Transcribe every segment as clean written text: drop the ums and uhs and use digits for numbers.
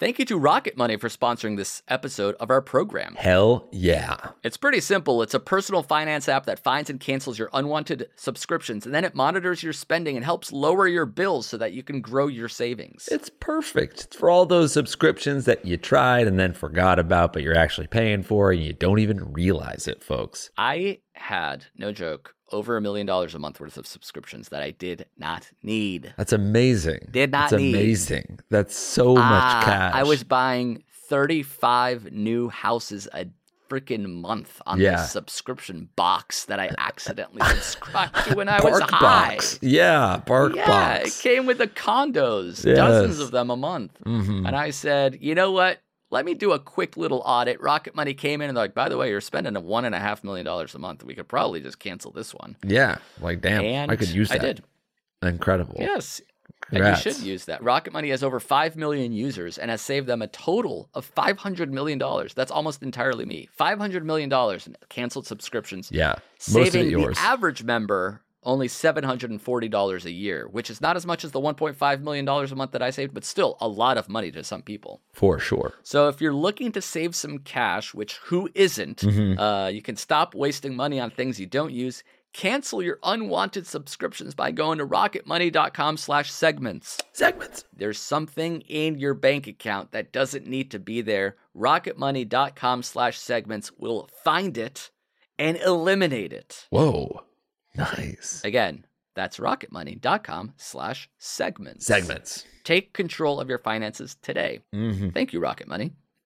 Thank you to Rocket Money for sponsoring this episode of our program. Hell yeah. It's pretty simple. It's a personal finance app that finds and cancels your unwanted subscriptions, and then it monitors your spending and helps lower your bills so that you can grow your savings. It's perfect. It's for all those subscriptions that you tried and then forgot about, but you're actually paying for, and you don't even realize it, folks. I had, no joke, over $1 million a month worth of subscriptions that I did not need. That's amazing. Did not That's need. amazing. That's so much cash. I was buying 35 new houses a freaking month on this subscription box that I accidentally subscribed to when I was high. Yeah, Bark Box. It came with the condos, dozens of them a month. Mm-hmm. And I said, you know what? Let me do a quick little audit. Rocket Money came in and they're like, by the way, you're spending $1.5 million a month. We could probably just cancel this one. Yeah, like damn, And I could use that. I did. Incredible. Yes. Congrats. And you should use that. Rocket Money has over 5 million users and has saved them a total of $500 million. That's almost entirely me. $500 million in canceled subscriptions. Yeah, most of it saving yours. the average member only $740 a year, which is not as much as the $1.5 million a month that I saved, but still a lot of money to some people. For sure. So if you're looking to save some cash, which who isn't, you can stop wasting money on things you don't use. Cancel your unwanted subscriptions by going to rocketmoney.com/segments. Segments. There's something in your bank account that doesn't need to be there. Rocketmoney.com/segments will find it and eliminate it. Whoa. Nice. Again, that's rocketmoney.com/segments. Segments. Take control of your finances today. Thank you, Rocket Money.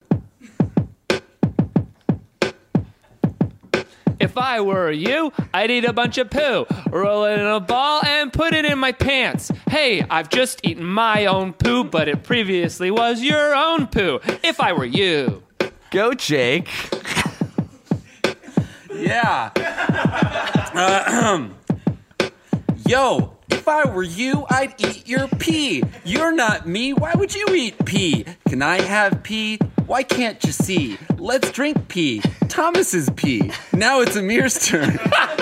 If I were you, I'd eat a bunch of poo, roll it in a ball, and put it in my pants. Hey, I've just eaten my own poo, but it previously was your own poo. If I were you. Go, Jake. Yeah. Yo, if I were you, I'd eat your pee. You're not me. Why would you eat pee? Can I have pee? Why can't you see? Let's drink pee. Thomas's pee. Now it's Amir's turn.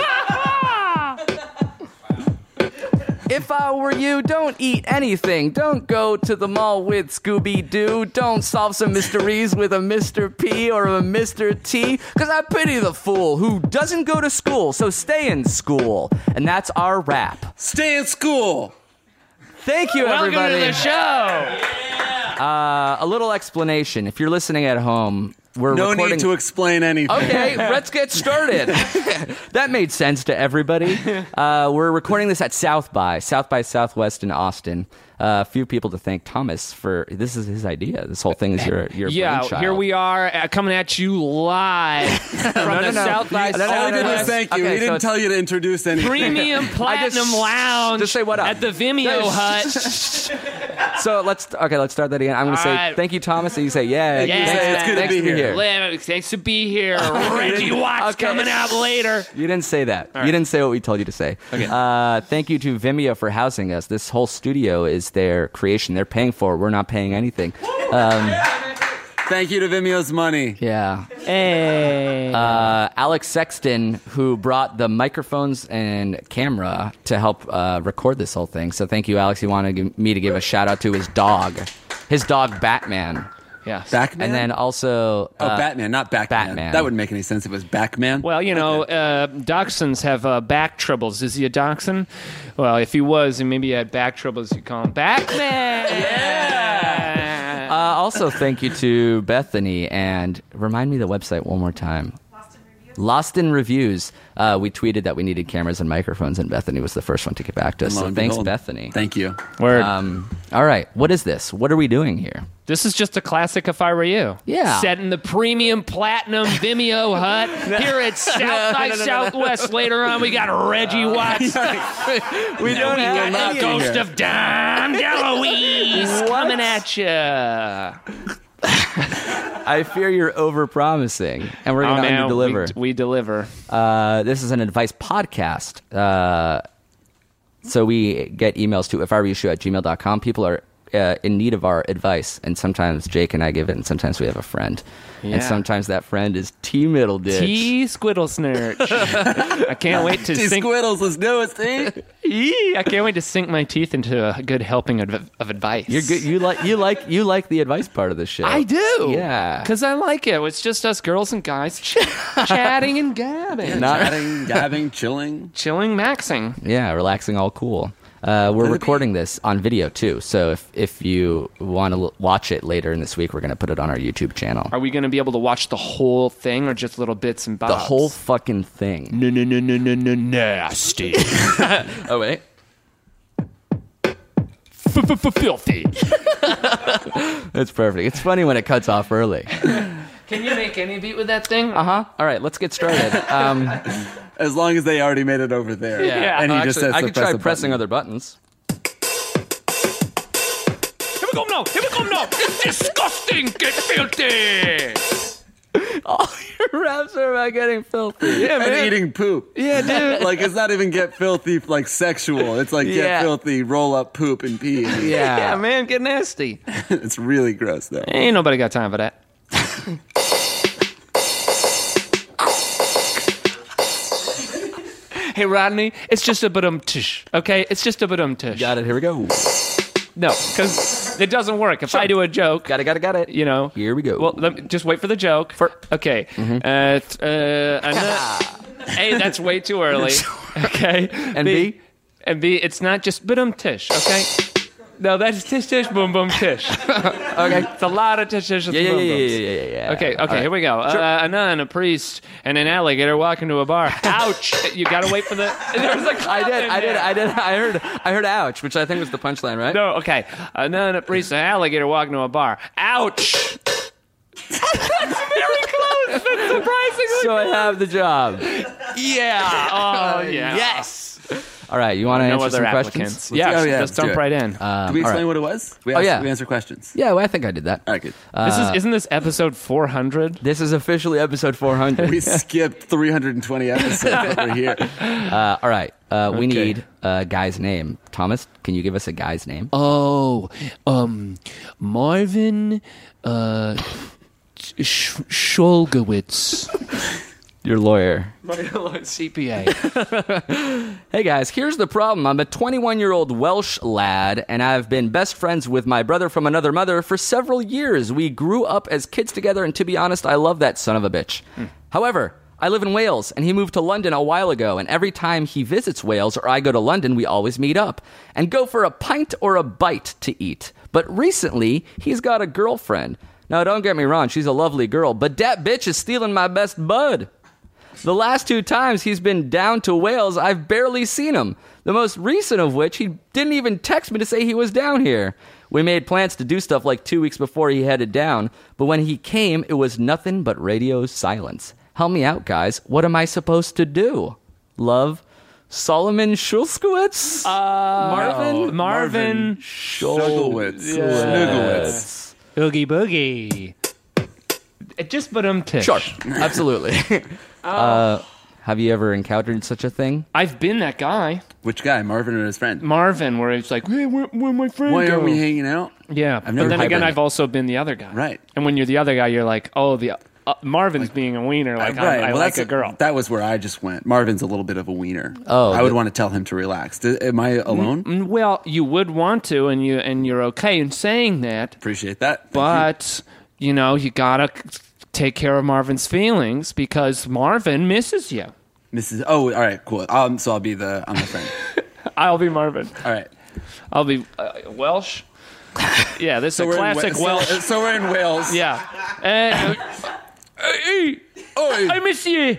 If I were you, don't eat anything. Don't go to the mall with Scooby-Doo. Don't solve some mysteries with a Mr. P or a Mr. T. Because I pity the fool who doesn't go to school, so stay in school. And that's our wrap. Stay in school. Thank you, everybody. Welcome to the show. A little explanation. If you're listening at home, we're No recording... need to explain anything. Okay, let's get started. That made sense to everybody. We're recording this at South by Southwest in Austin. A few people to thank Thomas for, this is his idea. This whole thing is your brainchild. Here we are coming at you live from the South by All I did was Southwest thank you. Okay, We didn't so tell you to introduce anything. Premium Platinum Lounge just say what up. at the Vimeo Hut. So let's start that again. I'm going to say right. thank you, Thomas, and you say Yeah. It's good to be here. Thanks to be here. Reggie Watts Okay. coming out later. You didn't say that. You didn't say what we told you to say. Okay. Thank you to Vimeo for housing us. This whole studio is their creation. They're paying for it. We're not paying anything. Thank you to Vimeo's money. Yeah. Hey. Alex Sexton, who brought the microphones and camera to help record this whole thing. So thank you, Alex. He wanted me to give a shout out to his dog Batman. Yes. Backman? And then also... Batman, not Backman. Batman. That wouldn't make any sense if it was Backman. Well, you know, dachshunds have back troubles. Is he a dachshund? Well, if he was, and maybe he had back troubles, you call him Backman. Yeah. Also, thank you to Bethany, and remind me the website one more time. Lost in Reviews. We tweeted that we needed cameras and microphones, and Bethany was the first one to get back to us. And lo So and thanks, behold, Bethany. Thank you. Word. All right, what is this? What are we doing here? This is just a classic If I Were You. Yeah. Set in the premium platinum Vimeo hut here at South by Southwest. Later on, we got Reggie Watts. We we don't have got any the in ghost here. of Don DeLuise coming at you. I fear you're overpromising, and we're going to under-deliver. We deliver. This is an advice podcast. So we get emails to ifiwereyoushow@gmail.com. People are in need of our advice, and sometimes Jake and I give it, and sometimes we have a friend, Yeah. and sometimes that friend is T Middleditch. T Squiddle Snurch. I can't wait to sink. Squiddles, let's do it, Steve. I can't wait to sink my teeth into a good helping of advice. You're good. You like the advice part of the show. I do. Yeah. Because I like it. It's just us girls and guys chatting and gabbing. Chatting, gabbing, chilling. Chilling, maxing. Yeah, relaxing, all cool. We're recording this on video too, so if you want to watch it later in this week, we're going to put it on our YouTube channel. Are we going to be able to watch the whole thing or just little bits and bobs? The whole fucking thing. No, nasty. Oh wait. Filthy. That's perfect. It's funny when it cuts off early. Can you make any beat with that thing? Uh-huh. All right, let's get started. As long as they already made it over there. Yeah. And he Actually, just says I to could press try a pressing button. other buttons. Here we go now. It's disgusting. Get filthy. All your raps are about getting filthy. Yeah, And eating poop. Yeah, dude. Like, it's not even get filthy, like, sexual. It's like Yeah. get filthy, roll up, poop, and pee. Yeah, man, get nasty. It's really gross, though. Ain't nobody got time for that. Hey, Rodney, it's just a ba-dum-tish, okay? It's just a ba-dum-tish. Got it. Here we go. No, because it doesn't work. If I do a joke, Got it. you know. Here we go. Well, just wait for the joke. Okay. A, that's way too early. Okay. And B? And B, it's not just ba-dum-tish, okay? No, that's tish-tish, boom-boom-tish. Okay. It's a lot of tish-tish and Yeah. boom-booms. Okay, All right. here we go. A nun, a priest, and an alligator walk into a bar. Ouch! You gotta wait for the. There was a clap in there. I heard ouch, which I think was the punchline, right? No, okay. A nun, a priest, an alligator walk into a bar. Ouch! That's very close. That's surprisingly. So I have the job. Yeah. Oh yeah. Yes. All right, you want to No answer other some applicants. questions? Yeah, go, yeah, let's let's do jump it. right in. Did we all explain right. what it was? We yeah. We answer questions. Yeah, well, I think I did that. All right, good. Isn't this episode 400? This is officially episode 400. We skipped 320 episodes over here. All right, we need a guy's name. Thomas, can you give us a guy's name? Oh, Marvin Scholgowitz. Your lawyer. My CPA. Hey guys, here's the problem. I'm a 21-year-old Welsh lad, and I've been best friends with my brother from another mother for several years. We grew up as kids together, and to be honest, I love that son of a bitch. However, I live in Wales, and he moved to London a while ago, and every time he visits Wales or I go to London, we always meet up and go for a pint or a bite to eat. But recently, he's got a girlfriend. Now, don't get me wrong, she's a lovely girl, but that bitch is stealing my best bud. The last 2 times he's been down to Wales, I've barely seen him. The most recent of which, he didn't even text me to say he was down here. We made plans to do stuff like 2 weeks before he headed down, but when he came, it was nothing but radio silence. Help me out, guys. What am I supposed to do? Love, Solomon Schulskowitz? Marvin Schulgowitz. Snugglewitz. Oogie Boogie. It just tish. Sure, absolutely. Have you ever encountered such a thing? I've been that guy, Which guy? Marvin or his friend? Marvin, where it's like, hey, where my friend Why go? aren't we hanging out? Yeah, I've but never then again, hibernated. I've also been the other guy. Right. And when you're the other guy, you're like, oh, the Marvin's being a wiener. Like, I Well, like that's a girl. That was where I just went. Marvin's a little bit of a wiener. Oh, I would want to tell him to relax. Am I alone? Well, you would want to, and you're okay in saying that, Appreciate that. Thank but you gotta take care of Marvin's feelings because Marvin misses you. you. Mrs. Oh, all right, cool. So I'm the friend. I'll be Marvin. All right. I'll be Welsh. Yeah, this is a classic Welsh. So we're in Wales. Yeah. And, hey, I miss you.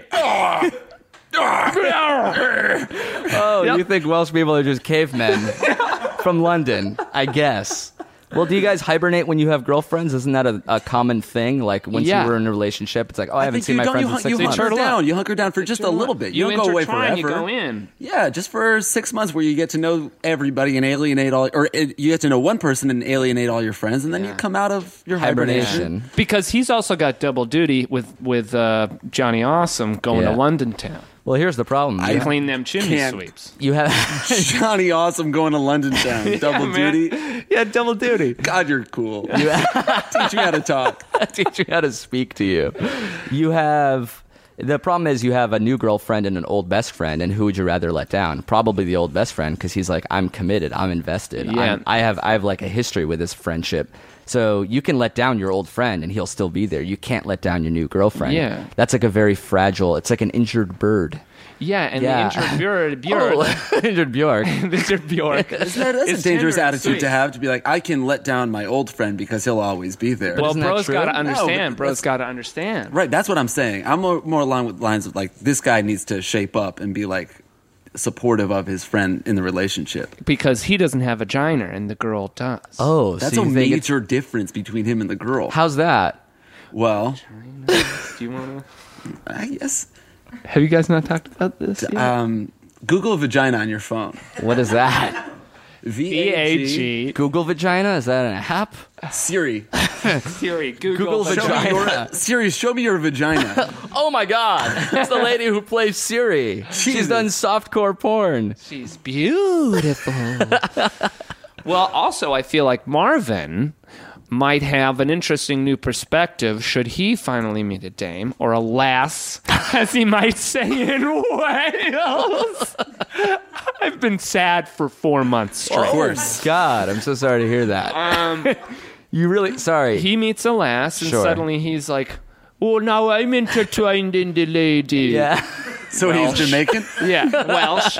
Oh, Yep. you think Welsh people are just cavemen from London, I guess. Well, do you guys hibernate when you have girlfriends? Isn't that a common thing? Like, once Yeah. you were in a relationship, it's like, oh, I haven't think seen my friends in you 6 months. hunker Turtle up. down. You hunker down for just a little bit. You don't go away intertwine, forever. You go in. Yeah, just for 6 months where you get to know everybody and alienate all, you get to know one person and alienate all your friends, and then you come out of your hibernation. Hibernation. Because he's also got double duty with Johnny Awesome going Yeah. to London town. Well, here's the problem. I clean them chimney can't. sweeps. You have Johnny Awesome going to London Town. Double man. duty. Yeah, double duty. God, you're cool. Teach me how to talk. teach you how to speak to you. You have the problem is you have a new girlfriend and an old best friend, and who would you rather let down? Probably the old best friend because he's like, I'm committed, I'm invested. Yeah. I have like a history with this friendship. So you can let down your old friend and he'll still be there. You can't let down your new girlfriend. Yeah. That's like a very fragile. It's like an injured bird. Yeah, and Yeah. the injured Björn. Oh, injured Bjork. Injured Björk. That's It's a dangerous tender and attitude sweet. to have, to be like, I can let down my old friend because he'll always be there. Well, Isn't that bro's true? got to No, understand. but Bro's that's- got to understand. Right, that's what I'm saying. I'm more along with lines of like, this guy needs to shape up and be like supportive of his friend in the relationship. Because he doesn't have a vagina and the girl does. Oh, That's so a you think it's- major difference between him and the girl. How's that? Well, Do you want I guess to? Have you guys not talked about this yet? Google vagina on your phone. What is that? VAG. VAG. Google vagina? Is that an app? Siri. Siri. Google Show me vagina. Siri, show me your vagina. Oh my God! It's the lady who plays Siri. She's Jesus. done softcore porn. She's beautiful. Well, also, I feel like Marvin might have an interesting new perspective should he finally meet a dame, or a lass, as he might say in Wales. I've been sad for 4 months straight. Of course. God, I'm so sorry to hear that. You really sorry. He meets a lass, and Sure. suddenly he's like, oh, now I'm intertwined in the lady. yeah. So he's Jamaican? Yeah, Welsh,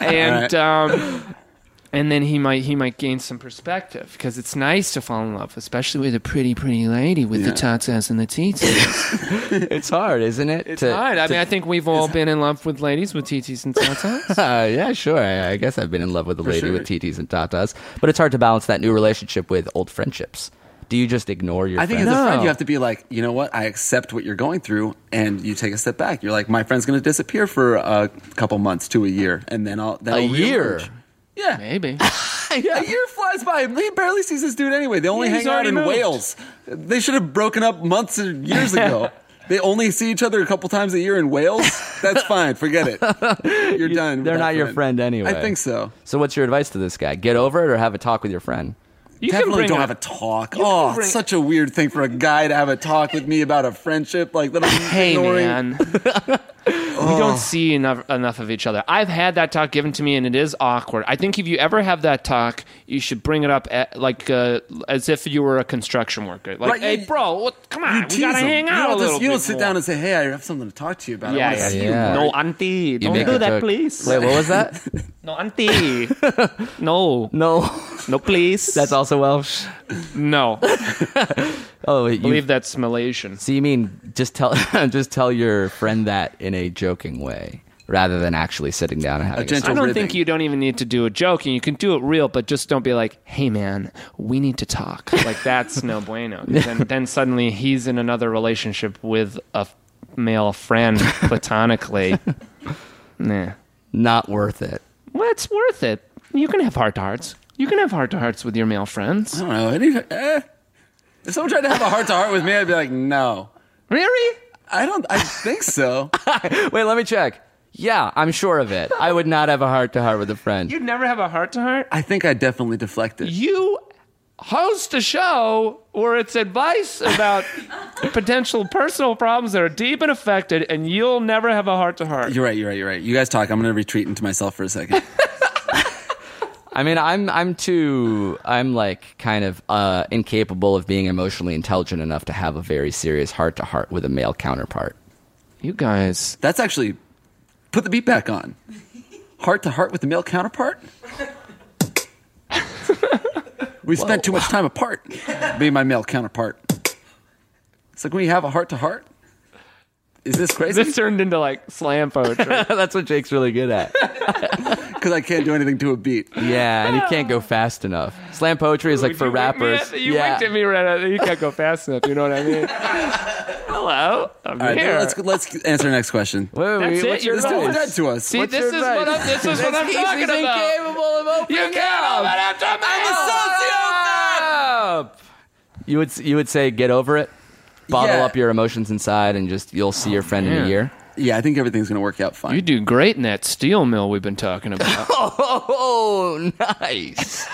and and then he might gain some perspective because it's nice to fall in love, especially with a pretty lady with the tatas and the titis. It's hard, isn't it? It's hard. I mean, I think we've all been in love with ladies with titis and tatas. Yeah, sure. I guess I've been in love with a lady sure. with TTs and tatas, but it's hard to balance that new relationship with old friendships. Do you just ignore your I think friends? as a friend, No. you have to be like, you know what? I accept what you're going through, and you take a step back. You're like, my friend's going to disappear for a couple months to a year, and then I'll A year? reemerge. Yeah. Maybe. A year flies by. He barely sees this dude anyway. They only Yeah, he's hang out already in moved. Wales. They should have broken up months and years ago. They only see each other a couple times a year in Wales. That's fine. Forget it. You're done. with They're that not your friend anyway. I think so. So what's your advice to this guy? Get over it or have a talk with your friend? You can Definitely bring don't up- have a talk. can Oh, bring- it's such a weird thing for a guy to have a talk with me about a friendship like that. I'm Hey, ignoring. man. We don't see enough of each other. I've had that talk given to me, and it is awkward. I think if you ever have that talk, you should bring it up as if you were a construction worker. Like, Right, hey, you- bro, come on, we tease gotta him. hang You out don't a little just- You don't bit sit more. down and say, "Hey, I have something to talk to you about. I Yeah, want to yeah, see yeah. you." No, auntie, don't make do a that, joke. please. Wait, what was that? No, auntie. No, No. no, please. That's also Welsh. no. Oh, I you, believe that's Malaysian. so you mean just tell your friend that in a joking way rather than actually sitting down and having a gentle- I don't ribbing. think you don't even need to do a joking. You can do it real, but just don't be like, "Hey, man, we need to talk." Like that's no bueno. Then suddenly he's in another relationship with a male friend platonically. Nah, Not worth it. well, it's worth it. You can have heart to hearts. You can have heart to hearts with your male friends. I don't know. If someone tried to have a heart to heart with me, I'd be like, "No, Really? I think so." Wait, let me check. Yeah, I'm sure of it. I would not have a heart to heart with a friend. You'd never have a heart to heart? I think I definitely deflected. You host a show where it's advice about potential personal problems that are deep and affected, and you'll never have a heart to heart. You're right. You guys talk. I'm going to retreat into myself for a second. I mean, I'm like kind of incapable of being emotionally intelligent enough to have a very serious heart to heart with a male counterpart. You guys. That's actually, put the beat back on. Heart to heart with the male counterpart? We spent too much time apart, being my male counterpart. It's like when you have a heart to heart. Is this crazy? This turned into like slam poetry. That's what Jake's really good at. Because I can't do anything to a beat. Yeah, and he can't go fast enough. Slam poetry is like for rappers. You yeah. winked at me right out. You can't go fast enough. You know what I mean? Hello, I'm All right, here. let's answer the next question. Wait, That's it? what's your You're This dude advice? dead to us. See, What's this your is what advice? I'm talking He's about. incapable of opening You can't up. open up to me. Up. You would say get over it, bottle Yeah. up your emotions inside, and just you'll see your friend in Yeah. a year. Yeah, I think everything's going to work out fine. You do great in that steel mill we've been talking about. Oh, nice.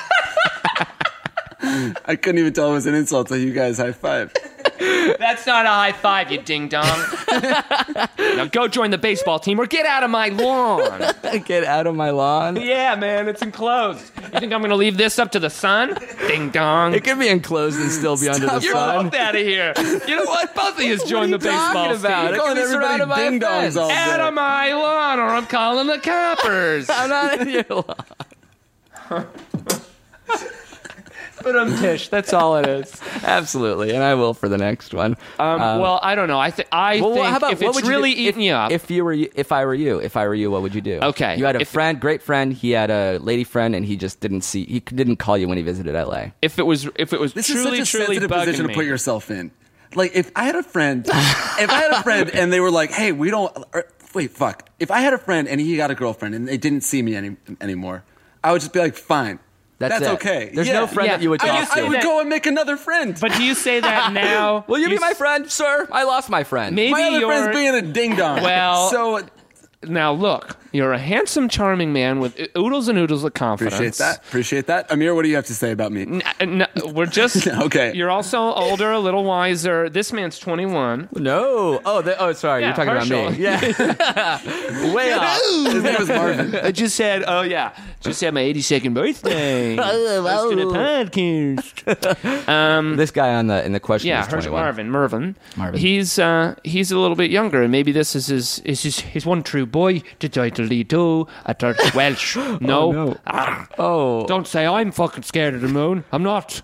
I couldn't even tell it was an insult till you guys high-fived. That's not a high five, you ding dong. Now go join the baseball team or get out of my lawn. Get out of my lawn. Yeah, man, it's enclosed. You think I'm going to leave this up to the sun? Ding dong. It can be enclosed and still be under the You're sun. both out of here. You know what? Both of you join the baseball talking about? team. It can be surrounded by a ding-dongs fence. all day. Out of my lawn, or I'm calling the coppers. I'm not in your lawn. But Tish, that's all it is. Absolutely, and I will for the next one. Well, I don't know. I think if it's really eating you up. If I were you, what would you do? Okay. You had a great friend. He had a lady friend, and he just didn't call you when he visited LA. If it was This truly, is such a truly sensitive bugging position me. to put yourself in. Like, if I had a friend, and they were like, hey, we don't, wait, fuck. If I had a friend and he got a girlfriend and they didn't see me anymore, I would just be like, fine. That's it. okay. There's no friend that you would talk to. I would go and make another friend. But do you say that now? Will you be my friend, sir? I lost my friend. Maybe my other you're. friend's being a ding-dong. Well- so Now look, you're a handsome, charming man with oodles and oodles of confidence. Appreciate that. Amir, what do you have to say about me? We're just Okay. You're also older, a little wiser. This man's 21. No. Sorry. Yeah, You're talking Herschel. about me. Yeah. Way off. His name was Marvin. I just had just had my 82nd birthday. Hosting a podcast. This guy in the question Yeah, is 21. Marvin. He's a little bit younger, and maybe this is his one true boy. Do a dirt Welsh. No. no. Oh. Don't say I'm fucking scared of the moon. I'm not.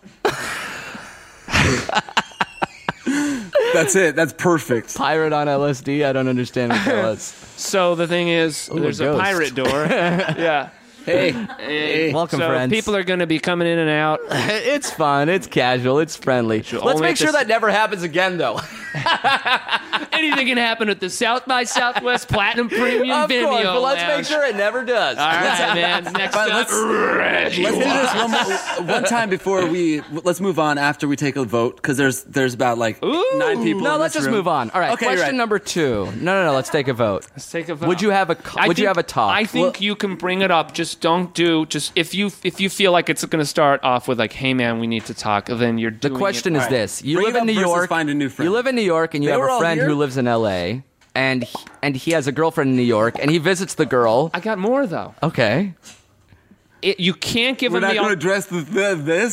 That's it. That's perfect. Pirate on LSD. I don't understand what that was. So the thing is, there's a ghost. pirate door. Yeah. Hey. Welcome, so friends. people are going to be coming in and out. It's fun. It's casual. It's friendly. Let's only make at sure the- that never happens again, though. Anything can happen at the South by Southwest Platinum Premium Of Video course, but let's make Lounge. sure it never does. All right, man. Next But up, let's do this one time before let's move on after we take a vote, because there's about like 9 people. No, in let's this just room. move on. All right, Okay, you're question right. number 2. No. Let's take a vote. Let's take a vote. Would you have a talk? I think you can bring it up. Just don't do. Just if you feel like it's going to start off with like, "Hey man, we need to talk," then you're The doing question it. is this: You Bring live it in up New versus York. find a new friend. You live in New York, and you They have were a all friend here? who lives in LA, and he has a girlfriend in New York, and he visits the girl. I got more though. Okay. You can't give We're him not the. going to address this.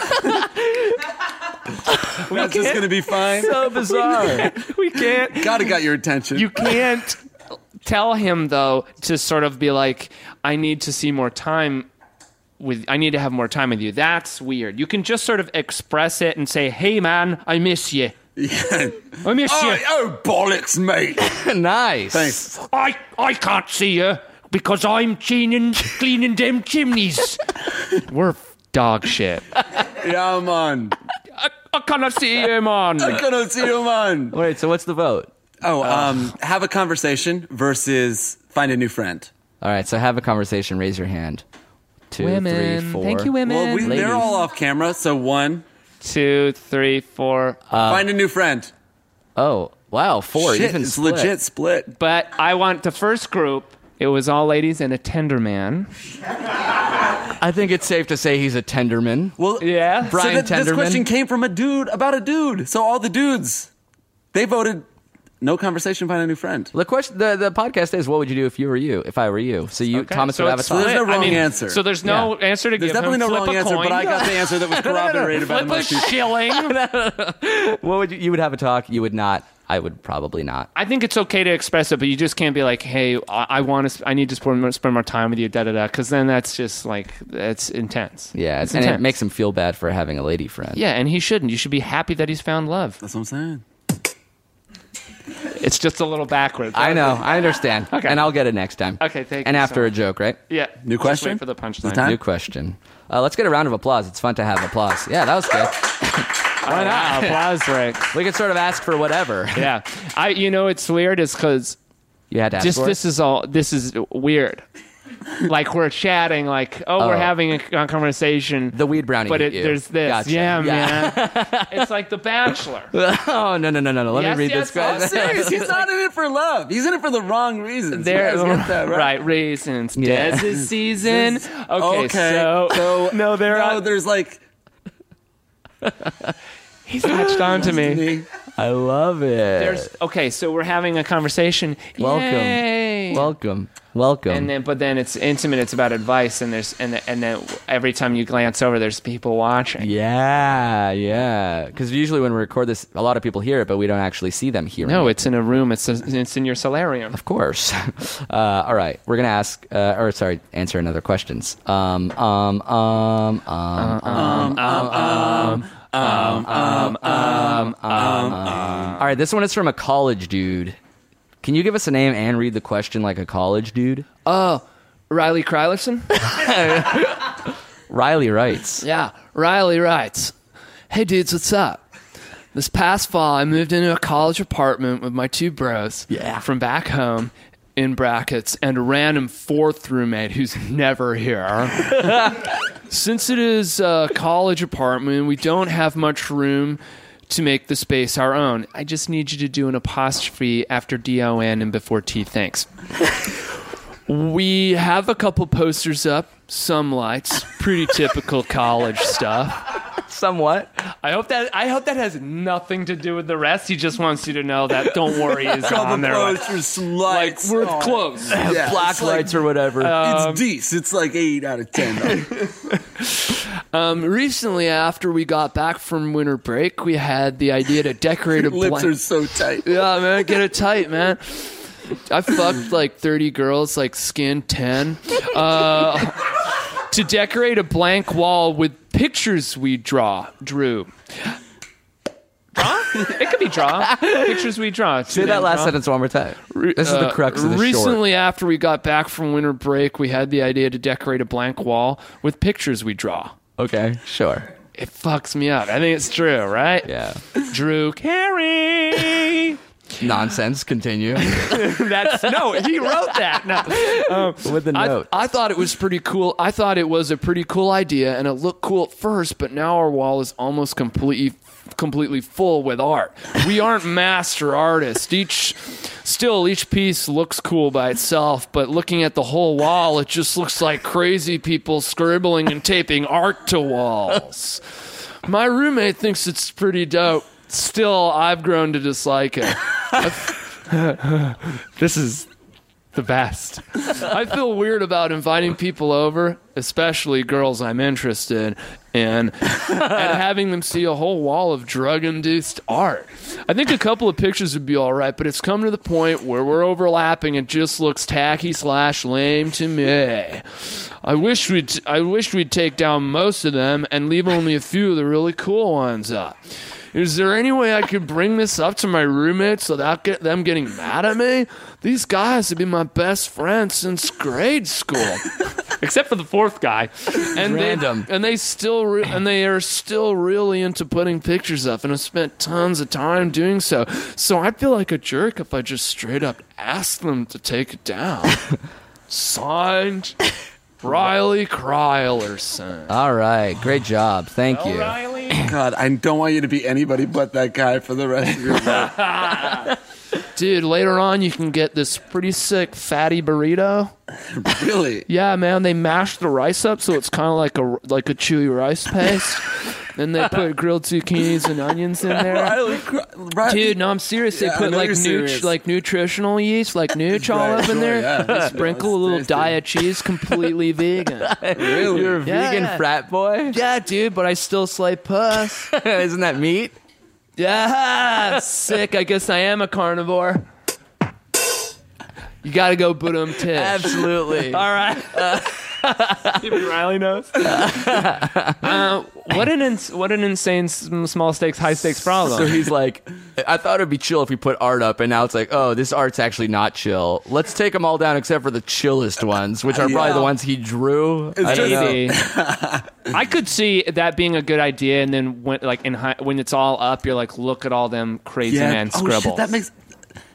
That's just going to be fine. So bizarre. We can't. Gotta got your attention. You can't tell him though to sort of be like, I need to see more time with. I need to have more time with you. That's weird. You can just sort of express it and say, "Hey man, I miss you. Yeah. I miss you. Oh, bollocks, mate. Nice. Thanks. I can't see you because I'm cleaning them chimneys. We're dog shit. Yeah, man. I cannot see you, man. I cannot see you, man. Wait. So what's the vote? Have a conversation versus find a new friend. All right. So have a conversation. Raise your hand. 2, Women. 3, 4. Thank you, women. Well, Ladies. they're all off camera, so 1. 2, 3, 4. Find a new friend. Oh wow. 4. Shit, Even it's split. legit split. But I want the first group. It was all ladies and a tender man. I think it's safe to say he's a tenderman. Well, Yeah. Brian so this Tenderman. question came from a dude about a dude. So all the dudes, they voted no conversation, find a new friend. The question, the podcast is, what would you do if you were you? If I were you, so you, Okay, Thomas so would have a it's talk. there's no split. wrong answer. So there's no answer to There's give definitely him. no Flip wrong a answer, coin. but I got the answer that was corroborated by the Flip a most people. shilling. What would you would have a talk? You would not. I would probably not. I think it's okay to express it, but you just can't be like, "Hey, I need to spend more time with you," because then that's just like that's intense. Yeah, It's and it intense. makes him feel bad for having a lady friend. Yeah, and he shouldn't. You should be happy that he's found love. That's what I'm saying. It's just a little backwards. I know. I understand. Okay. And I'll get it next time. Okay, thank And you after so a much. joke, right? Yeah. New Just question? wait for the punchline. time? New question. Let's get a round of applause. It's fun to have applause. Yeah, that was good. Why not? Applause break. We can sort of ask for whatever. Yeah. It's weird is because You had to ask for it? this is weird. like we're chatting, like, we're having a conversation. The weed brownie. But hit you. there's this. Gotcha. Yeah, man. It's like The Bachelor. Oh, no. Let Yes, me read yes, this guy. yes. Serious, he's not in it for love. He's in it for the wrong reasons. There, You guys get that, right? Reasons. Yeah. Dez's season. Okay, so there's like he's latched on to me. I love it. So we're having a conversation. Yay. Welcome. But then it's intimate. It's about advice, and then every time you glance over, there's people watching. Yeah. Because usually when we record this, a lot of people hear it, but we don't actually see them hearing it. No, it's in a room. It's in your solarium. Of course. All right. We're going to answer another questions. All right. This one is from a college dude. Can you give us a name and read the question like a college dude? Riley Krylerson? Riley writes. Yeah, Riley writes. Hey dudes, what's up? This past fall, I moved into a college apartment with my two bros from back home, in brackets, and a random fourth roommate who's never here. Since it is a college apartment, we don't have much room to make the space our own. I just need you to do an apostrophe after D-O-N and before T, thanks. We have a couple posters up, some lights, pretty typical college stuff. Somewhat. I hope that has nothing to do with the rest. He just wants you to know that don't worry is on there. posters, some lights. We're close. Yeah, Black it's like- lights or whatever. It's decent. It's like 8 out of 10. Recently, after we got back from winter break, we had the idea to decorate a Lips are so tight. Yeah, man, get it tight, man. I fucked like 30 girls, like skin 10. To decorate a blank wall with pictures we drew. Draw? It could be draw. Pictures we draw. Say that last sentence one more time. This is the crux of the short. Recently, after we got back from winter break, we had the idea to decorate a blank wall with pictures we draw. Okay, sure. It fucks me up. I think it's true, right? Yeah. Drew Carey. Nonsense. Continue. No, he wrote that. No. With the note. I thought it was pretty cool. I thought it was a pretty cool idea, and it looked cool at first, but now our wall is almost completely full with art. We aren't master artists. Each piece looks cool by itself, but looking at the whole wall, it just looks like crazy people scribbling and taping art to walls. My roommate thinks it's pretty dope. Still, I've grown to dislike it. This is the best. I feel weird about inviting people over, especially girls I'm interested in, and having them see a whole wall of drug-induced art. I think a couple of pictures would be all right, but it's come to the point where we're overlapping and just looks tacky/lame to me. I wish we'd take down most of them and leave only a few of the really cool ones up. Is there any way I could bring this up to my roommates without them getting mad at me? These guys have been my best friends since grade school. Except for the fourth guy. And Random. They are still really into putting pictures up and have spent tons of time doing so. So I'd feel like a jerk if I just straight up asked them to take it down. Signed, Riley Krylerson. All right. Great job. Thank you. Riley. God, I don't want you to be anybody but that guy for the rest of your life. Dude, later on you can get this pretty sick fatty burrito. Really? Yeah, man, they mash the rice up so it's kind of like a chewy rice paste. Then they put grilled zucchinis and onions in there. Dude, no, I'm serious. They put like nutritional yeast, like Nooch all up in there. Yeah. They sprinkle a little diet cheese, completely vegan. Really? You're a vegan frat boy? Yeah, dude, but I still slay puss. Isn't that meat? Yeah, sick. I guess I am a carnivore. You gotta go boom tish. Absolutely. All right. Even Riley knows. What an insane small stakes, high stakes problem. So he's like, I thought it'd be chill if we put art up, and now it's like, oh, this art's actually not chill. Let's take them all down except for the chillest ones, which are probably the ones he drew. I don't know. I could see that being a good idea, and then when it's all up, you're like, look at all them crazy men scribbles. Oh, shit,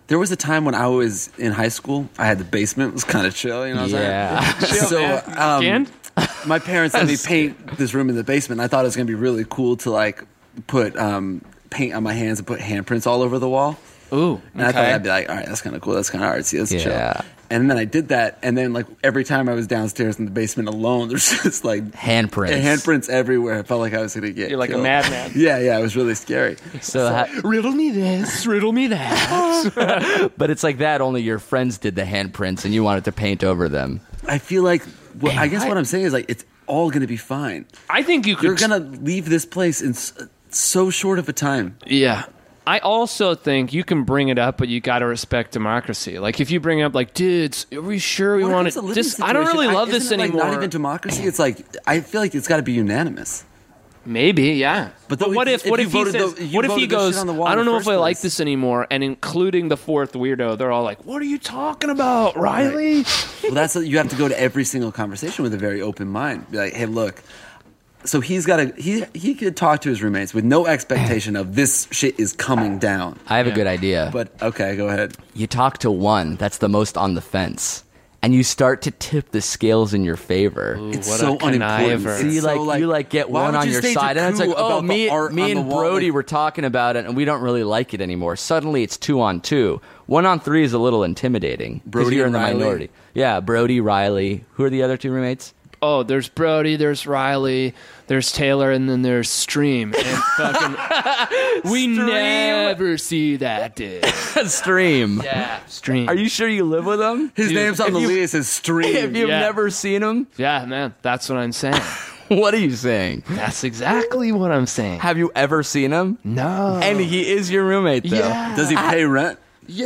There was a time when I was in high school. I had the basement. It was kind of chill, you know what I'm saying? So, And my parents let me paint this room in the basement. I thought it was going to be really cool to like put paint on my hands and put handprints all over the wall. ooh, And I thought I'd be like, all right, that's kind of cool. That's kind of artsy. That's chill. And then I did that, and then like every time I was downstairs in the basement alone, there's just like handprints everywhere. I felt like I was gonna get. you're like killed. a madman. Yeah, it was really scary. So, Riddle me this, riddle me that. but it's like that. Only your friends did the handprints, and you wanted to paint over them. I feel like, I guess what I'm saying is like it's all gonna be fine. I think you could. You're gonna leave this place in so short of a time. Yeah. I also think you can bring it up, but you got to respect democracy. Like, if you bring up, like, dudes, are we sure we want to? I don't really love this Isn't it, like, anymore. not even democracy. It's like I feel like it's got to be unanimous. Maybe, yeah. But what if he says? What if he goes? I don't know if I like this anymore, and including the fourth weirdo, they're all like, "What are you talking about, Riley?" Well, you have to go to every single conversation with a very open mind. Be like, hey, look. So he could talk to his roommates with no expectation of this shit is coming down. I have a good idea. But okay, go ahead. You talk to one that's the most on the fence, and you start to tip the scales in your favor. It's What so a unimportant. conniver. So you It's so, you get why one would on you your stage a side, and it's like, coup oh, about the me art on and the wall? Brody Like, were talking about it, and we don't really like it anymore. Suddenly, it's 2-on-2. 1-on-3 is a little intimidating. 'cause Brody you're in and the Riley. minority. Yeah, Brody, Riley. Who are the other two roommates? Oh, there's Brody, there's Riley, there's Taylor, and then there's Stream. And fucking, we never see that dude. Stream. Yeah, Stream. Are you sure you live with him? His name's on the lease as If Stream. you've Yeah. never seen him, Yeah, man, that's what I'm saying. what are you saying? That's exactly what I'm saying. Have you ever seen him? No. And he is your roommate, though. Yeah. Does he pay rent?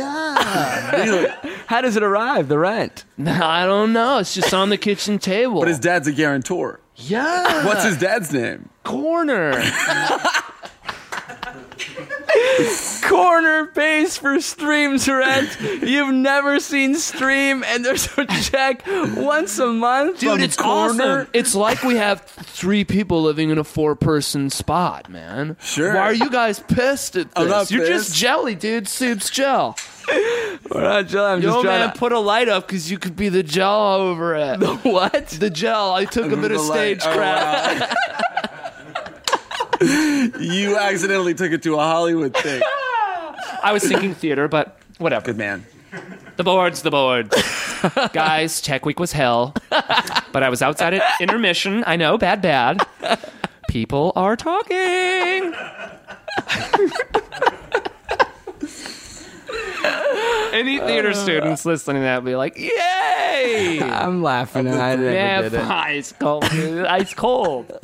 Yeah. How does it arrive, the rent? I don't know. It's just on the kitchen table. But his dad's a guarantor. yeah. What's his dad's name? corner? Corner pays for Stream's rent. You've never seen Stream, and there's a check once a month. Dude, from it's Corner. awesome. It's like we have 3 people living in a 4-person spot, man. Sure. Why are you guys pissed at this? I'm not You're pissed. just jelly, dude. Soup's gel. We're not Joe. I'm Yo, just trying man, to. put a light up because you could be the gel over it. What? The gel. I took a bit of stage crap. Wow. You accidentally took it to a Hollywood thing. I was thinking theater, but whatever. Good man. The boards. Guys, tech week was hell. But I was outside at intermission. I know, bad. People are talking. Any theater students listening to that will be like, yay! I'm laughing. And I never Yeah, did it. ice cold, dude. Ice cold.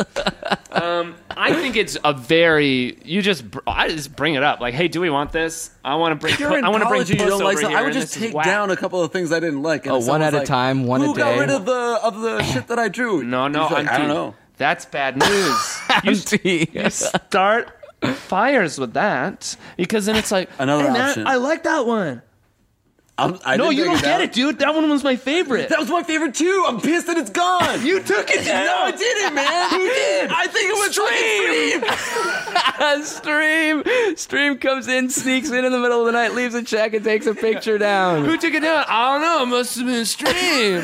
I think it's a very. I just bring it up. Like, hey, do we want this? I want to bring. You're in I want to bring college and you puss don't like over something. here, I would and just this is take whack. down a couple of things I didn't like. And Oh, if one someone's at a like, time, one a Who got day." rid of the shit that I drew? No, You'd be like, I don't know. That's bad news. you start fires with that because then it's like Another hey, man, option. I like that one. I No, didn't you take don't get down. it, dude. That one was my favorite. That was my favorite too. I'm pissed that it's gone. You took it down. No, I didn't, man. Who did? I think it was Stream. Stream comes in, sneaks in the middle of the night, leaves a check, and takes a picture down. Who took it down? I don't know. It must have been Stream.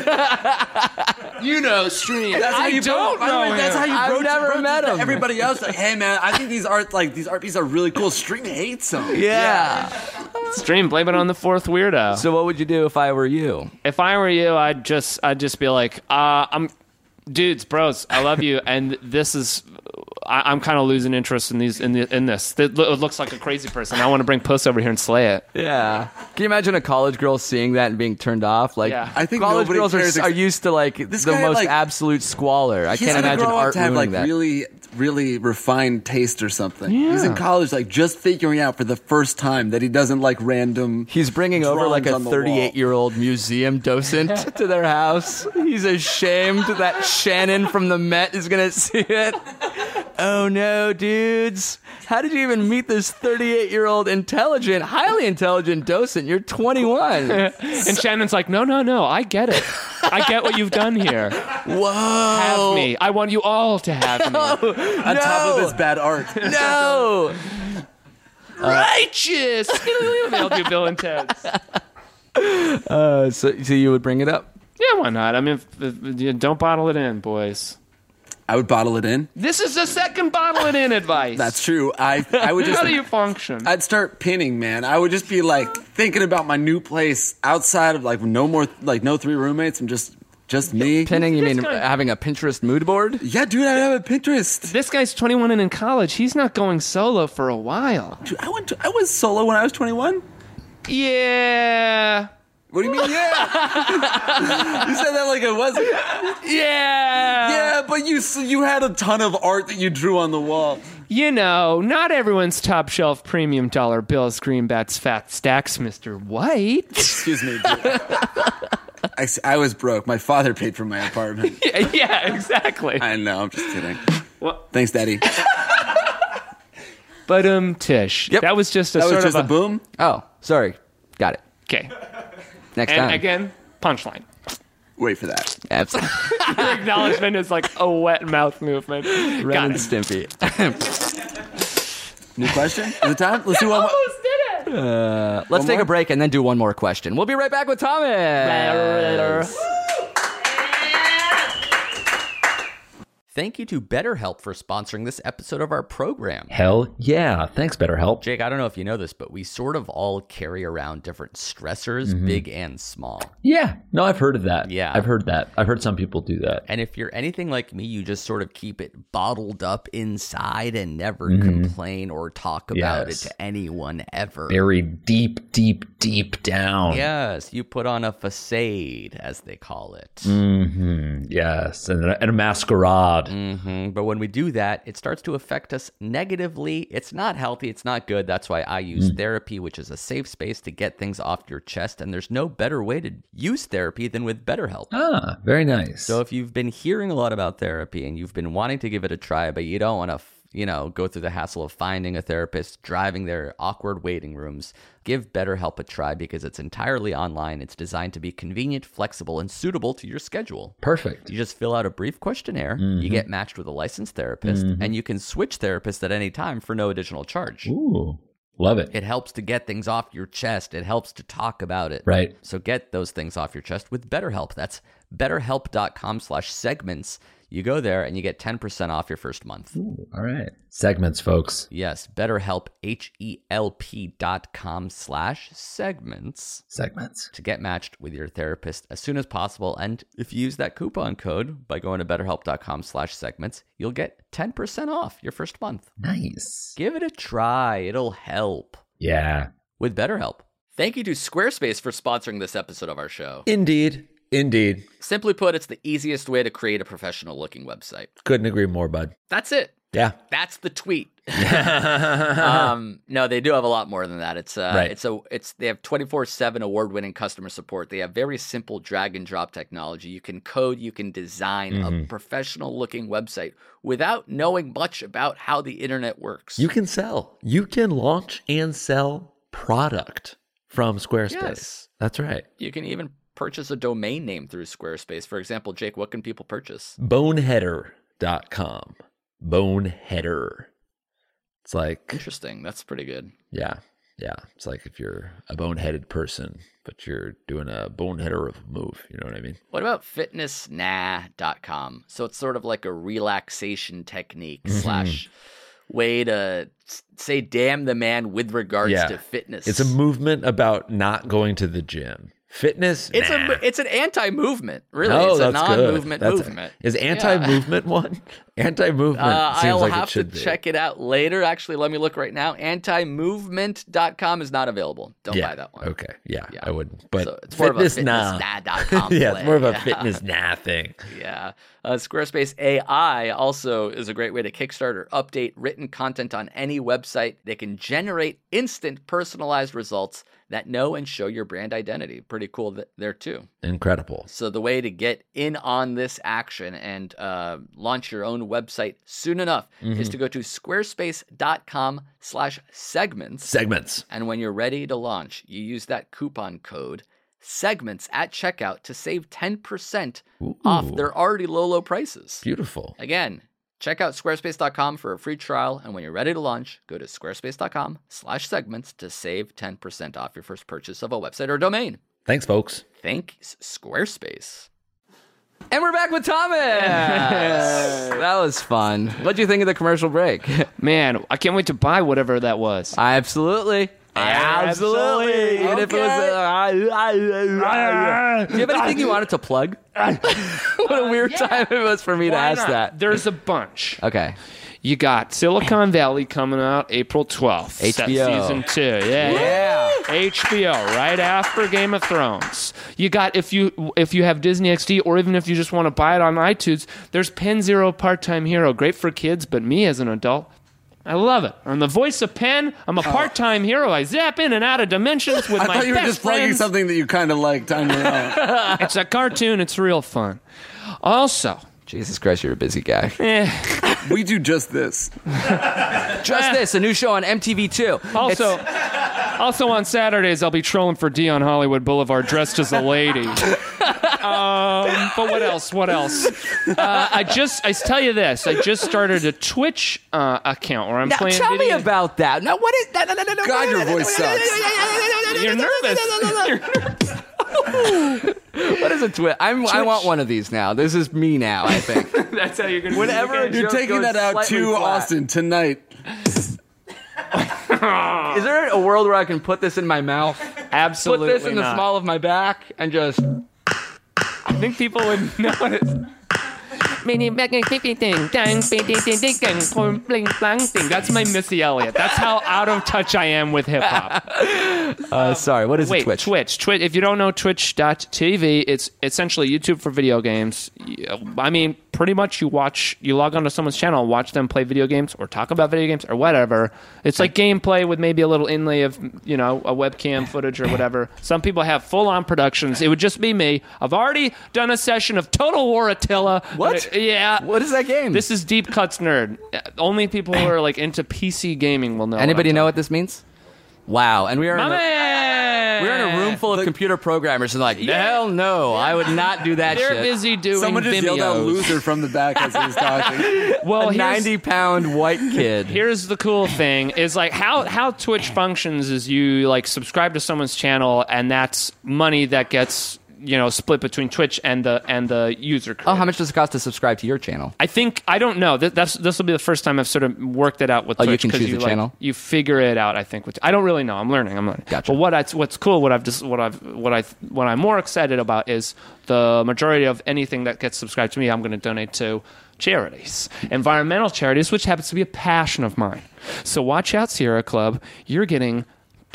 You know Stream. That's how I you don't by the way, know That's him. how you I've broach never broach met it to him. everybody else. Like, hey, man, I think these art pieces are really cool. Stream hates them. Yeah. Stream. Blame it on the fourth weirdo. So what would you do if I were you? If I were you, I'd just be like, dudes, bros, I love you, and this is, I'm kind of losing interest in this. It looks like a crazy person. I want to bring puss over here and slay it. Yeah. Can you imagine a college girl seeing that and being turned off? Like, Yeah. I think college nobody girls cares are used to like the guy, most like, absolute squalor. I He's can't gonna imagine grow up art to have ruining like that. really, really refined taste or something. He's in college, like just figuring out for the first time that he doesn't like random. He's bringing over like a drawings on the wall. 38-year-old museum docent to their house. He's ashamed that Shannon from the Met is going to see it. Oh no, dudes. How did you even meet this 38-year-old highly intelligent docent? You're 21. And Shannon's like, no, I get it. I get what you've done here. Whoa. Have me. I want you all to have me. On top of his bad art. No. righteous. They all do Bill and Ted's. So you would bring it up? Yeah, why not? I mean, don't bottle it in, boys. I would bottle it in. This is the second bottle it in advice. That's true. I would just. How do you function? I'd start pinning, man. I would just be like thinking about my new place outside of like no 3 roommates and just me. Pinning, you This mean guy- having a Pinterest mood board? Yeah, dude, I have a Pinterest. This guy's 21 and in college. He's not going solo for a while. Dude, I was solo when I was 21. Yeah. What do you mean? Yeah. You said that like it wasn't. Yeah. Yeah, but you had a ton of art that you drew on the wall. You know, not everyone's top shelf premium dollar bills, greenbacks, fat stacks, Mr. White. Excuse me, dude. I was broke. My father paid for my apartment. Yeah, exactly. I know. I'm just kidding. Well, Thanks, Daddy. but Tish, Yep. that was just a That sort was just of a boom. Oh, sorry. Got it. Okay. Next And time. again, punchline. Wait for that. Absolutely. Your acknowledgement is like a wet mouth movement. Ren Got and it. Stimpy. New question? Is it time? Let's do one more. Almost did it. Let's take more? a break and then do one more question. We'll be right back with Thomas. Thank you to BetterHelp for sponsoring this episode of our program. Hell yeah. Thanks, BetterHelp. Jake, I don't know if you know this, but we sort of all carry around different stressors, big and small. Yeah. No, I've heard of that. Yeah. I've heard that. I've heard some people do that. And if you're anything like me, you just sort of keep it bottled up inside and never complain or talk about Yes. it to anyone ever. Buried deep, deep, deep down. Yes, you put on a facade, as they call it. Yes. And a masquerade. But when we do that, it starts to affect us negatively. It's not healthy. It's not good. That's why I use therapy, which is a safe space to get things off your chest. And there's no better way to use therapy than with BetterHelp. Ah, very nice. So if you've been hearing a lot about therapy and you've been wanting to give it a try, but you don't want to, go through the hassle of finding a therapist, driving their awkward waiting rooms, give BetterHelp a try because it's entirely online. It's designed to be convenient, flexible, and suitable to your schedule. Perfect. You just fill out a brief questionnaire, you get matched with a licensed therapist, and you can switch therapists at any time for no additional charge. Ooh, love it. It helps to get things off your chest. It helps to talk about it. Right. So get those things off your chest with BetterHelp. That's betterhelp.com/segments. You go there and you get 10% off your first month. Ooh, all right. Segments, folks. Yes, BetterHelp, HELP.com/segments Segments. to get matched with your therapist as soon as possible. And if you use that coupon code by going to betterhelp.com/segments, you'll get 10% off your first month. Nice. Give it a try. It'll help Yeah. with BetterHelp. Thank you to Squarespace for sponsoring this episode of our show. Indeed. Indeed. Simply put, it's the easiest way to create a professional looking website. Couldn't agree more, bud. That's it. Yeah. That's the tweet. No, they do have a lot more than that. Right. They have 24/7 award-winning customer support. They have very simple drag and drop technology. You can code, you can design a professional looking website without knowing much about how the internet works. You can sell. You can launch and sell product from Squarespace. Yes. That's right. You can even purchase a domain name through Squarespace. For example, Jake, what can people purchase? Boneheader.com. Boneheader. It's like, Interesting. That's pretty good. yeah. It's like if you're a boneheaded person, but you're doing a boneheader of a move. You know what I mean? What about fitnessnah.com? So it's sort of like a relaxation technique slash way to say damn the man with regards to fitness. It's a movement about not going to the gym. Fitness. It's nah. it's an anti-movement, really. Oh, it's a that's non-movement good. movement. Is anti-movement one? Anti-movement seems I'll like have it should to be. check it out later. Actually, let me look right now. Antimovement.com is not available. Don't buy that one. Okay. Yeah, I wouldn't. But So it's more of a nah. fitnessnah.com Yeah, play. it's more of a fitness nah thing. Yeah. Squarespace AI also is a great way to kickstart or update written content on any website. They can generate instant personalized results that know and show your brand identity. Pretty cool there too. Incredible. So the way to get in on this action and launch your own website soon enough is to go to squarespace.com/segments. Segments. And when you're ready to launch, you use that coupon code segments at checkout to save 10% off their already low prices. Beautiful. Again, Check out squarespace.com for a free trial, and when you're ready to launch, go to squarespace.com/segments to save 10% off your first purchase of a website or domain. Thanks, folks. Thanks, Squarespace. And we're back with Thomas. That was fun. What'd you think of the commercial break? Man, I can't wait to buy whatever that was. Absolutely. Absolutely. Even if it was do you have anything you wanted to plug? What a weird time it was for me to ask that. There's a bunch. Okay. You got Silicon Valley coming out April 12th. HBO. Season 2. Yeah. HBO, right after Game of Thrones. You got, if you have Disney XD, or even if you just want to buy it on iTunes, there's Pen Zero Part-Time Hero. Great for kids, but me as an adult, I love it. I'm the voice of Pen. I'm a part-time hero. I zap in and out of dimensions with my best friends. I thought you were just plugging something that you kind of liked on your own. It's a cartoon. It's real fun. Also... Jesus Christ, you're a busy guy. We do just this. Just this, a new show on MTV2. Also on Saturdays, I'll be trolling for D on Hollywood Boulevard dressed as a lady. But what else? I tell you this. I just started a Twitch account where I'm playing Tell me video. about that. Now, what is that? No, God, your voice sucks. You're nervous. What is a Twitch? I want one of these now. This is me now, I think. That's how you're going to Whenever You're taking that out to Austin tonight. Is there a world where I can put this in my mouth? Absolutely Put this in the not. small of my back and just... I think people would notice. That's my Missy Elliott. That's how out of touch I am with hip hop. Sorry, what is Twitch? Twitch. If you don't know Twitch.tv, it's essentially YouTube for video games. I mean, pretty much you log onto someone's channel and watch them play video games or talk about video games or whatever. It's like gameplay with maybe a little inlay of, a webcam footage or whatever. Some people have full-on productions. It would just be me. I've already done a session of Total War Attila. What? Yeah. What is that game? This is Deep Cuts Nerd. Only people who are like into PC gaming will know. Anybody know what this means? Wow. And we are My man! we're in a room full of computer programmers and like, hell no, I would not do that They're shit. busy doing Someone just yelled out Vimeos. loser from the back as he was talking. Well, A here's- 90-pound white kid. Here's the cool thing is like how Twitch functions is you like subscribe to someone's channel and that's money that gets split between Twitch and the user creator. Oh, how much does it cost to subscribe to your channel? I don't know. This will be the first time I've sort of worked it out with Twitch. You can 'cause choose a channel? You figure it out. I think. I don't really know. I'm learning. Gotcha. But what's cool? What I'm more excited about is the majority of anything that gets subscribed to me, I'm going to donate to charities, environmental charities, which happens to be a passion of mine. So watch out, Sierra Club. You're getting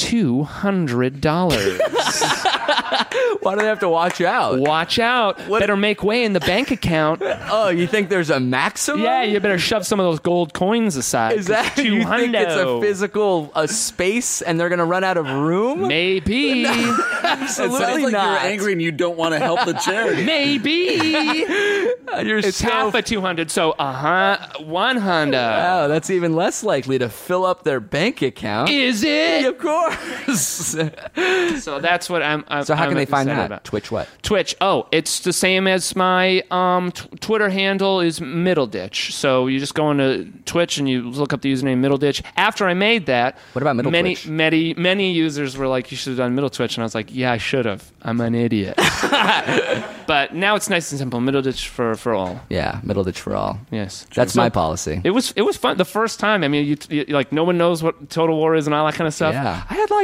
$200. Why do they have to watch out? Watch out. Better make way in the bank account. Oh, you think there's a maximum? Yeah, you better shove some of those gold coins aside. Is that you think it's a physical space and they're going to run out of room? Maybe. It sounds Absolutely like not. you're angry and you don't want to help the charity. Maybe. You're It's so half a 200, so 100. Wow, that's even less likely to fill up their bank account. Is it? Of course. So that's what I'm So how can they find excited that? about. Twitch what? Twitch. Oh, it's the same as my Twitter handle is Middleditch. So you just go into Twitch and you look up the username Middleditch. After I made that, What about Middle many, Twitch? many users were like, "You should have done Middle Twitch," and I was like, "Yeah, I should have. I'm an idiot." But now it's nice and simple. Middleditch for all. Yeah, Middle Ditch for all. Yes, That's So my policy. It was fun the first time. I mean, you like no one knows what Total War is and all that kind of stuff. Yeah. I had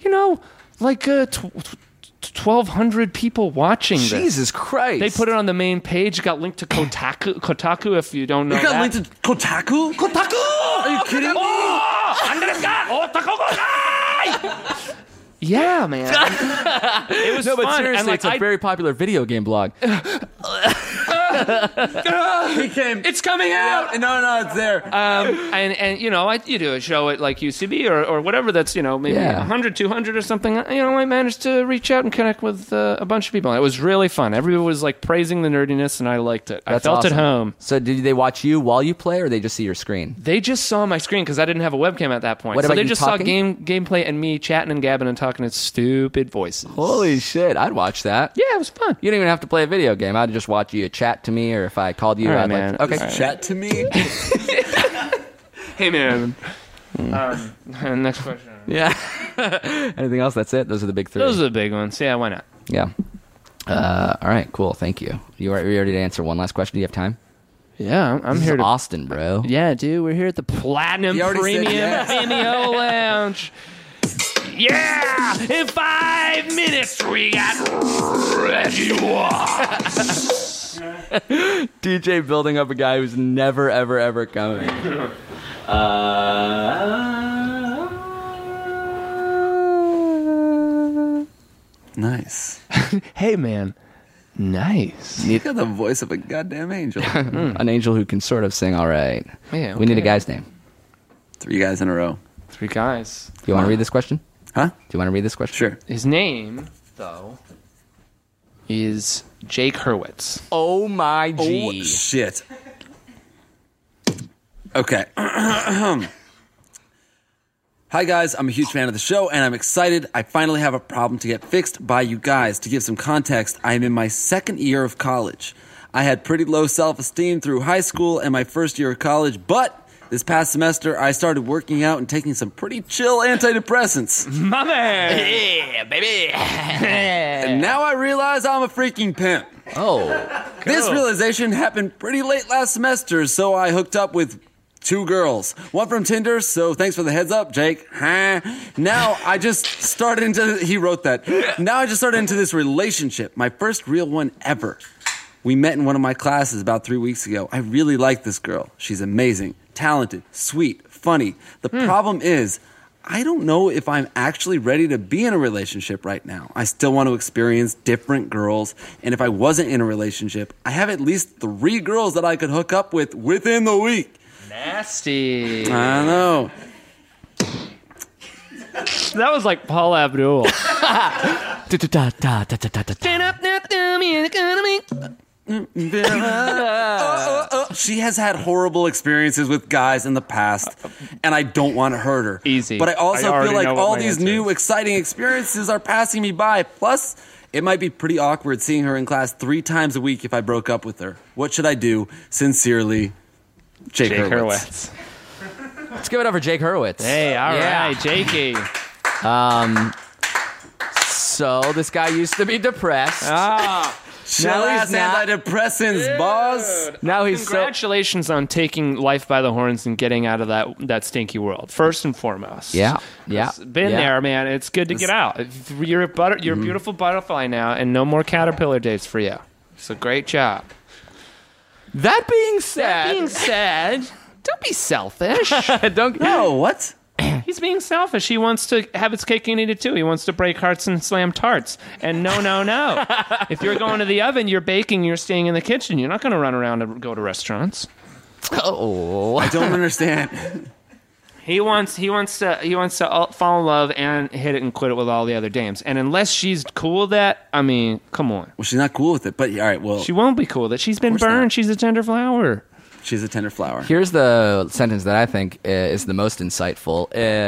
1,200 people watching this. Jesus Christ. They put it on the main page. It got linked to Kotaku, if you don't know You got that. linked to Kotaku? Kotaku! Are you kidding me? Yeah, man. It was No, but fun. seriously, and, like, it's a very popular video game blog. He came. It's coming out. No, it's there. And you do a show at like UCB or whatever that's maybe Yeah. 100, 200 or something. I managed to reach out and connect with a bunch of people. It was really fun. Everyone was like praising the nerdiness, and I liked it. That's I felt awesome. at home. So did they watch you while you play, or they just see your screen? They just saw my screen because I didn't have a webcam at that point. What So about they you just talking? saw gameplay and me chatting and gabbing and talking in stupid voices. Holy shit, I'd watch that. Yeah, it was fun. You don't even have to play a video game. I'd just watch you chat to to me, or if I called you, All right, I'd man. like. Okay. All right. Chat to me. Hey, man. Next question. Yeah. Anything else? That's it. Those are the big three. Those are the big ones. Yeah, why not? Yeah. All right. Cool. Thank you. You are ready to answer one last question? Do you have time? Yeah, I'm This here is to. Austin, bro. Yeah, dude, we're here at the Platinum You already said Premium yes. Vimeo Lounge. Yeah! In 5 minutes, we got Reggie Watts. DJ building up a guy who's never, ever, ever coming. Nice. Hey, man. Nice. You got the voice of a goddamn angel. An angel who can sort of sing all right. Yeah, We need a okay. guy's name. 3 guys in a row. 3 guys. Do you want to read this question? Huh? Do you want to read this question? Sure. His name, though, is Jake Hurwitz. Oh my Oh, G. shit. Okay. Hi, guys. I'm a huge fan of the show, and I'm excited. I finally have a problem to get fixed by you guys. To give some context, I am in my 2nd year of college. I had pretty low self-esteem through high school and my 1st year of college, but this past semester, I started working out and taking some pretty chill antidepressants. My man! Yeah, baby. And now I realize I'm a freaking pimp. Oh. This realization happened pretty late last semester, so I hooked up with 2 girls. One from Tinder, so thanks for the heads up, Jake. Huh? Now I just started into, he wrote that. Now I just started into this relationship, my first real one ever. We met in one of my classes about 3 weeks ago. I really like this girl. She's amazing, talented, sweet, funny. The problem is, I don't know if I'm actually ready to be in a relationship right now. I still want to experience different girls, and if I wasn't in a relationship, I have at least 3 girls that I could hook up with within the week. Nasty. I know. That was like Paul Abdul. She has had horrible experiences with guys in the past, and I don't want to hurt her. Easy. But I also I already feel like know what all my these answer new is. exciting experiences are passing me by. Plus, it might be pretty awkward seeing her in class 3 times a week if I broke up with her. What should I do? Sincerely, Jake Jake Hurwitz. Hurwitz. Let's give it up for Jake Hurwitz. Hey, all Yeah. right, Jakey. So this guy used to be depressed. Chill ass not. antidepressants, boss. Now he's Congratulations on taking life by the horns and getting out of that stinky world. First and foremost. Yeah. Been there, man. It's good to get out. You're a beautiful butterfly now, and no more caterpillar days for you. So great job. That being said, Don't be selfish. don't No, what? He's being selfish. He wants to have his cake and eat it too. He wants to break hearts and slam tarts. And no. If you're going to the oven, you're baking, you're staying in the kitchen. You're not going to run around and go to restaurants. Oh. I don't understand. He wants to fall in love and hit it and quit it with all the other dames. And unless she's cool with that, I mean, come on. Well, she's not cool with it, but all right, well, She won't be cool with it. She's been Of course burned. not. She's a tender flower. she's a tender flower. Here's the sentence that I think is the most insightful.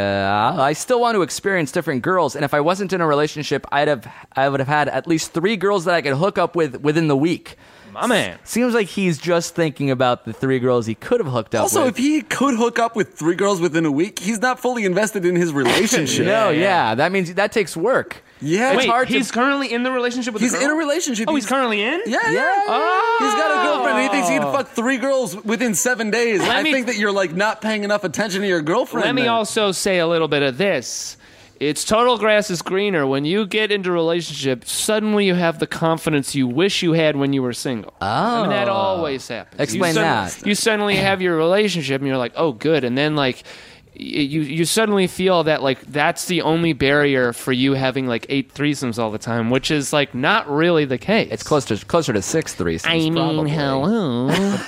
I still want to experience different girls, and if I wasn't in a relationship, I would have had at least 3 girls that I could hook up with within the week. My man. Seems like he's just thinking about the 3 girls he could have hooked up Also, with. if he could hook up with 3 girls within a week, he's not fully invested in his relationship. No, Yeah. yeah, that means that takes work. Yeah. It's Wait, hard to- he's currently in the relationship with He's a girl? in a relationship. Oh, he's currently in? Yeah. Oh. He's got a girlfriend, and he thinks he can fuck 3 girls within 7 days. I me- think that you're like not paying enough attention to your girlfriend. Let me then. also say a little bit of this. It's total grass is greener. When you get into a relationship, suddenly you have the confidence you wish you had when you were single. I mean, that always happens. Explain that. You suddenly have your relationship and you're like, oh, good. And then, like, you suddenly feel that, like, that's the only barrier for you having, like, 8 threesomes all the time, which is, like, not really the case. It's closer to 6 threesomes. I mean, probably. hello.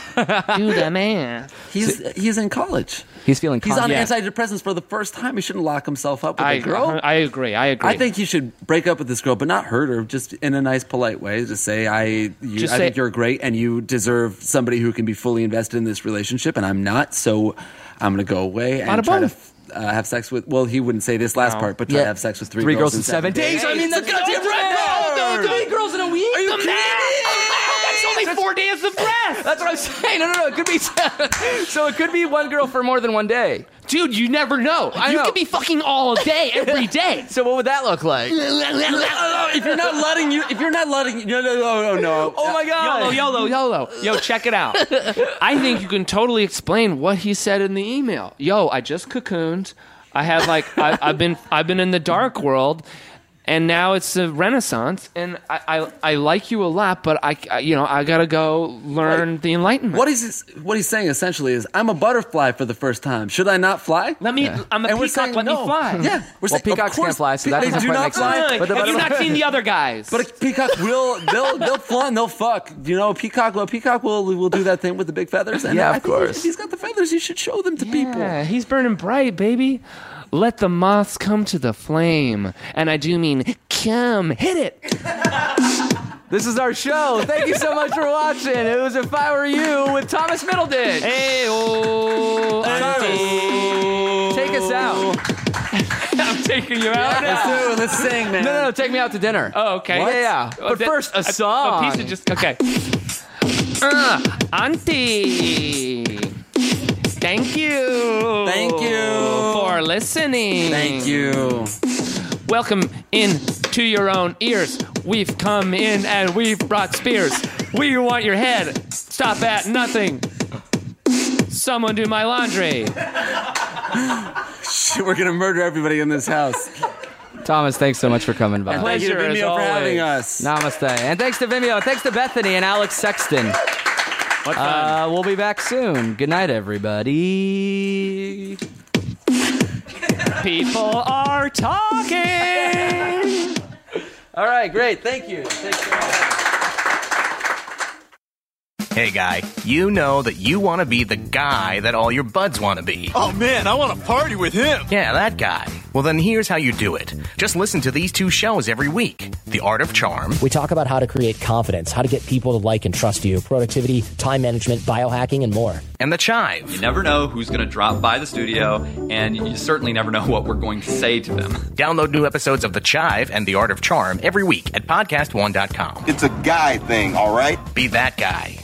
Do the math. He's in college. He's feeling He's on confident. antidepressants for the first time. He shouldn't lock himself up with I a girl. agree. I think you should break up with this girl, but not hurt her. Just in a nice, polite way. Just say, I think you're great, and you deserve somebody who can be fully invested in this relationship, and I'm not. So I'm going to go away and Bada try boom. to have sex with. Well, he wouldn't say this last part, but try to have sex with 3 girls in 7 days. I mean, that's goddamn record. 3 girls in a week. Are you kidding me? That's only like 4 days of rest. That's what I'm saying. No. It could be so. It could be one girl for more than one day. Dude, you never know. You know. could be fucking all day, every day. So what would that look like? If you're not letting no. Oh my god. YOLO. Yo, check it out. I think you can totally explain what he said in the email. Yo, I just cocooned. I have I've been in the dark world, and now it's a renaissance, and I like you a lot, but I gotta go learn the Enlightenment. What he's saying essentially is, I'm a butterfly for the first time. Should I not fly? I'm a peacock. Let me fly. Yeah, we're saying, peacocks can't fly, so that they doesn't do quite not make fly. sense. Have you not seen the other guys? But a peacock they'll fly and they'll fuck. You know, a peacock will do that thing with the big feathers. And Yeah, I of think course. If he's got the feathers, you should show them to people. Yeah, he's burning bright, baby. Let the moths come to the flame. And I do mean, come, hit it. This is our show. Thank you so much for watching. It was If I Were You with Thomas Middleditch. Take us out. I'm taking you out now. Let's sing, man. No, take me out to dinner. Oh, okay. Yeah. But first, a song. A piece of just, okay. Auntie. Thank you. Thank you. For listening. Thank you. Welcome in to your own ears. We've come in and we've brought spears. We want your head. Stop at nothing. Someone do my laundry. Shit, we're gonna murder everybody in this house. Thomas, thanks so much for coming by. Thank you to Pleasure, as Vimeo for having always. us. Namaste. And thanks to Vimeo. Thanks to Bethany and Alex Sexton. What fun. We'll be back soon. Good night, everybody. People are talking. All right, great. Thank you. Hey, guy, you know that you want to be the guy that all your buds want to be. Oh, man, I want to party with him. Yeah, that guy. Well, then here's how you do it. Just listen to these two shows every week. The Art of Charm. We talk about how to create confidence, how to get people to like and trust you, productivity, time management, biohacking, and more. And The Chive. You never know who's going to drop by the studio, and you certainly never know what we're going to say to them. Download new episodes of The Chive and The Art of Charm every week at podcast1.com. It's a guy thing, all right? Be that guy.